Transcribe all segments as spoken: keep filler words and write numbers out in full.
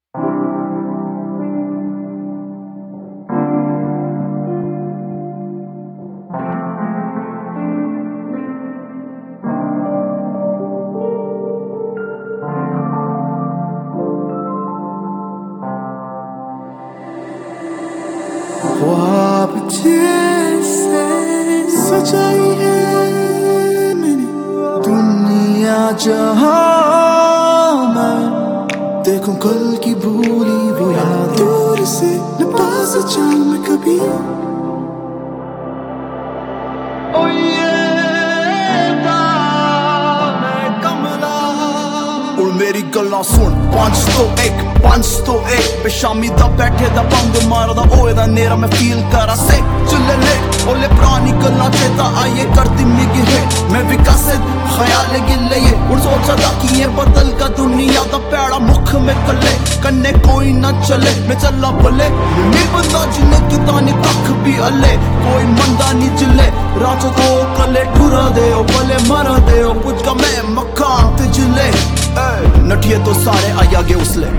ख्वाब जैसे सजाई है मैंने दुनिया जहां मैं देखूं कल की भूली वो याद दूर से न पास जाऊं मैं कभी। मेरी गल्लां सुन पंज तो एक पंज तो एक बेशामी दा बैठे दा बंद मारा दा ओए दा नेरा मैं फील करा से चले ले ओले पुरानी गल्लां चेता आइए करती मिगी है मैं विकसित ख्याल गिले ये हुण सोचा दा कि ये बदल का दुनिया दा पैड़ा मुख में कले कन्ने कोई ना चले मैं चला भले मैं बंदा जिन्ने किता नी तक भी अले कोई मंदा नी चले राज तो कले ठुरा दे ओ भले मरा दे ओ कुछ का मैं मकान ते जिले नटिए तो सारे आया गे उसले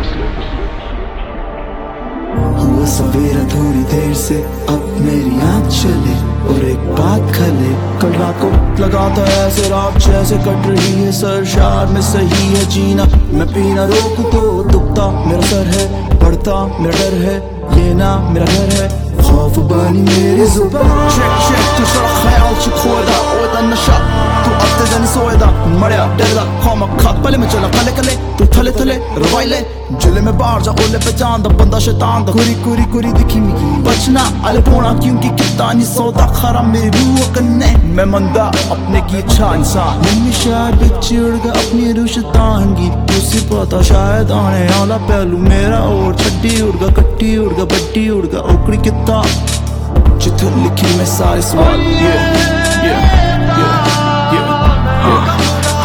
हुआ सवेरा थोड़ी देर से अब मेरी आँख चले और एक बात खले कल रात को लगाता है ऐसे रात जैसे कट रही है सर शार में सही है जीना मैं पीना रोक तो दुखता मेरा सर है बढ़ता मेरा डर है ये ना मेरा घर है खौफ बनी मेरी जुबान चेक चेक तू सारा ख्याल च खोदा ओदा नशा तू अब ते जानी सोएदा मड़िया डरदा खामा खात पले में चला कले कले तू थले थले रवाइले जिले में बाहर जा ओले पहचान दा बंदा शैतान दा कुरी कुरी कुरी दिखी मिगी बचना अले पोना क्योंकि किता नी सौदा खरा मेरी रूह कन्ने मैं मंदा अपने की इच्छा इंसान मम्मी शायद बिछड़ गया अपनी रूह शैतान की उसी पता शायद आने आला पहलू मेरा और छड्डी उड़गा कट्टी उड़गा बड्डी उड़गा ओकड़ी किता जिथे लिखी मैं सारे सवाल yeah, yeah, yeah, yeah, yeah.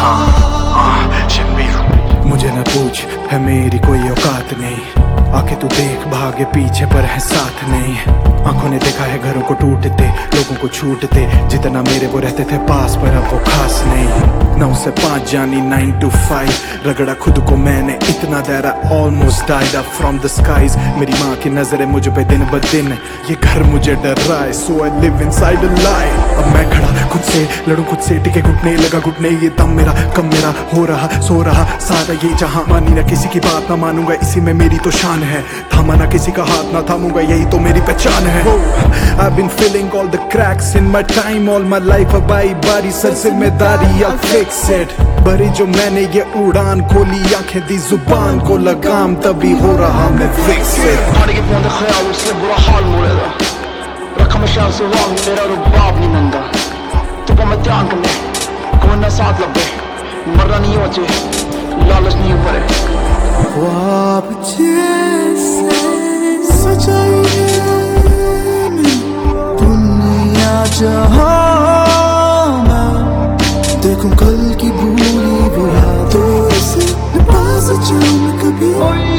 मुझे न पूछ है मेरी कोई औकात नहीं आके तू देख भागे पीछे पर है साथ नहीं आंखों ने देखा है घरों को टूटते लोगों को छूटते जितना मेरे वो रहते थे पास पर अब वो खास नहीं नौ से पाँच जानी नाइन टू फाइव रगड़ा खुद को मैंने इतना दायरा almost died up from the skies मेरी माँ की नजरें मुझ पे दिन ब दिन ये घर मुझे डर रहा है सो आई लिव इनसाइड अ लाई अब मैं खड़ा खुद से लड़ूं खुद से टिके घुटने लगा घुटने ये दम मेरा कम मेरा हो रहा सो रहा सारा ये जहां मानी ना किसी की बात ना मानूंगा इसी में मेरी तो शान है थामा ना किसी का हाथ ना थामूंगा यही तो मेरी पहचान है I've been feeling all the cracks in my time all my life अब आई बारी सर जिम्मेदारी I'll fix it बड़ी जो मैंने ये उड़ान खोली आंखें दी जुबान को लगाम तभी हो रहा मैं fix it पानी के पौंदे ख्याल उससे बुरा हाल मुड़ेदा रखा मैं शाल से वांग मेरा रुबाब नहीं नंदा तो को मैं ध्यान करने को ना साथ लगे मरना नहीं हो चे लालच नहीं ऊपर ख्वाब जैसे सजाई है दुनिया जहां मैं देखूं कल की भूली वो यादों से पास जाऊं मैं कभी।